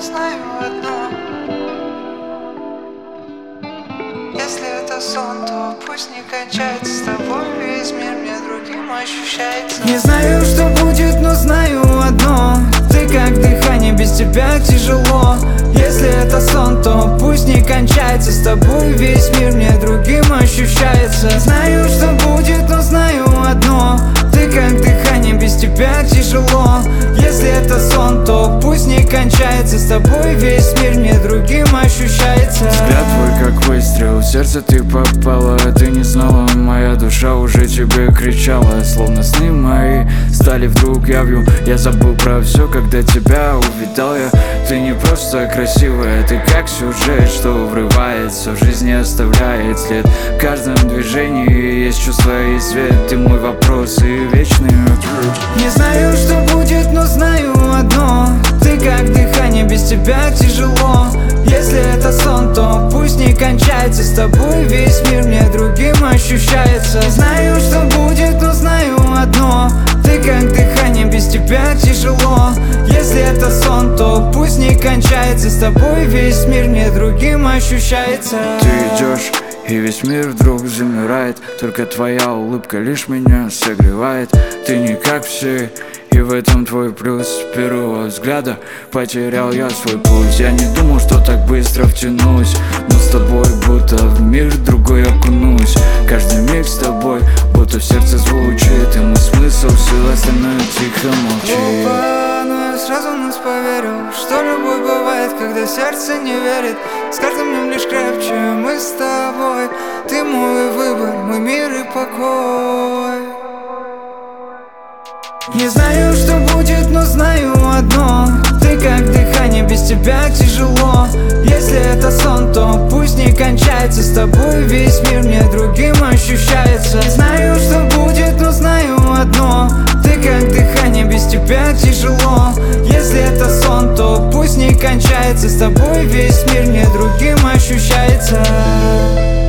знаю одно: если это сон, то пусть не кончается. С тобой весь мир мне другим ощущается. Не знаю, что будет, но знаю одно: ты как дыхание, без тебя тяжело. Если это сон, то пусть не кончается. С тобой весь мир мне другим ощущается. Знаю, что будет, но знаю одно: ты как дыхание, без тебя тяжело. Если это сон, то пусть не кончается. С тобой весь мир мне другим ощущается. Взгляд твой как выстрел, в сердце ты попала. Ты не знала, моя душа уже тебе кричала. Словно сны мои стали вдруг явью. Я забыл про все, когда тебя увидал я. Ты не просто красивая, ты как сюжет, что врывается в жизнь и оставляет след. В каждом движении есть чувство и свет. Ты мой вопрос и вечный ответ. Не знаю, что будет, но знаю одно: ты как дыхание, без тебя тяжело. Если это сон, то пусть не кончается. С тобой весь мир мне другим ощущается. Знаю, что будет, но знаю одно: ты как дыхание, без тебя тяжело. Если это сон, то пусть не кончается. С тобой весь мир мне другим ощущается. Ты идешь, и весь мир вдруг замирает. Только твоя улыбка лишь меня согревает. Ты не как все, и в этом твой плюс. С первого взгляда потерял я свой пульс. Я не думал, что так быстро втянусь, но с тобой будто в мир другой окунусь. Каждый миг с тобой будто в сердце звучит, и мой смысл все остальное тихо молчит. Глупо, но я сразу нас поверил, что любовь бывает, когда сердце не верит. С каждым днем лишь крепче мы с тобой. Ты мой выбор, мой мир и покой. Не знаю, что будет, но знаю одно: ты как дыхание, без тебя тяжело. Если это сон, то пусть не кончается. С тобой весь мир мне другим ощущается. Знаю, что будет, но знаю одно: ты как дыхание, без тебя тяжело. Если это сон, то пусть не кончается. С тобой весь мир мне другим ощущается.